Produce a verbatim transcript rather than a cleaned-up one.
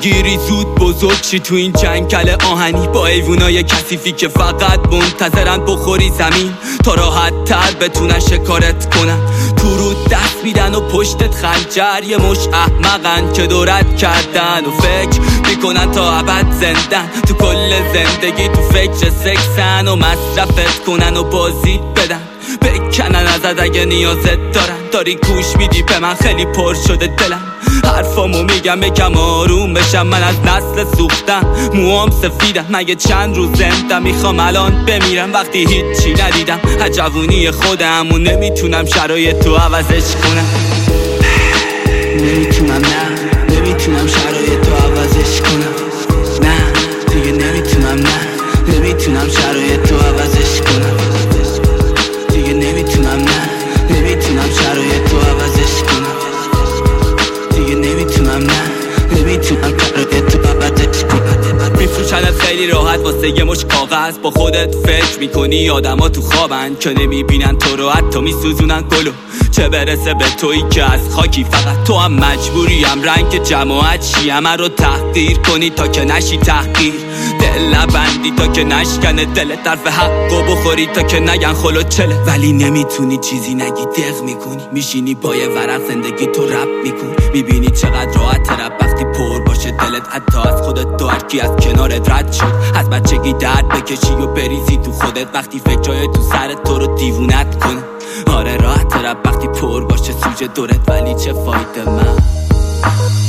بگیری زود بزرگ شی تو این جنگل آهنی با ایوونای کثیفی که فقط منتظرن بخوری زمین تا راحت تر بتونن شکارت کنن. تو رو دست میدن و پشتت خنجر، یه مش احمقن که دورت کردن و فکر میکنن تا ابد زندن. تو کل زندگی تو فکر سکسن و مصرفت کنن و بازیت بدن، بکنن ازت اگه نیازت دارن. داری گوش میدی به من، خیلی پر شده دلم، حرفامو میگم یکم آروم بشم. من از نسل سوختم، موام سفیدم، مگه چند روز زندم، میخوام الان بمیرم وقتی هیچی ندیدم. از جوونی خودم و نمیتونم شرایطو عوضش کنم. نمیتونم، نه نمیتونم شرایطو عوضش کنم. نه دیگه نمیتونم، نه نمیتونم شرایطو عوضش کنم. دیگه نمیتونم، نه نمیتونم شرایطو عوضش کنم. دیگه نمیتونم، نه نمیتونم شرایطو عوضش کنم. میفروشنت خیلی راحت واسه یه مش کاغذ، با خودت فکر میکنی آدما تو خوابن که نمیبینن تو رو، حتی میسوزونن گلو. چه برسه به تویی که از خاکی، فقط تو هم مجبوری هم رنگ جماعت شی، همه رو تحقیر کنی تا که نشی تحقیر. دل نبندی تا که نشکنه دلت، طرف حقو بخوری تا که نگن خلو چله. ولی نمیتونی چیزی نگی، دق میکنی، میشینی پای ورق زندگی تو رپ میکنی. میبینی چقدر راحت رپ وقتی پر باشه دلت، حتی از خودت تو هرکی از کنارت رد شد. از بچگی درد بکشی و بریزی تو خودت وقتی فکرای تو سرت تو رو دیوونت کنه. آره راحت رپ وقتی پر باشه سوژه دورت، ولی چه فایده من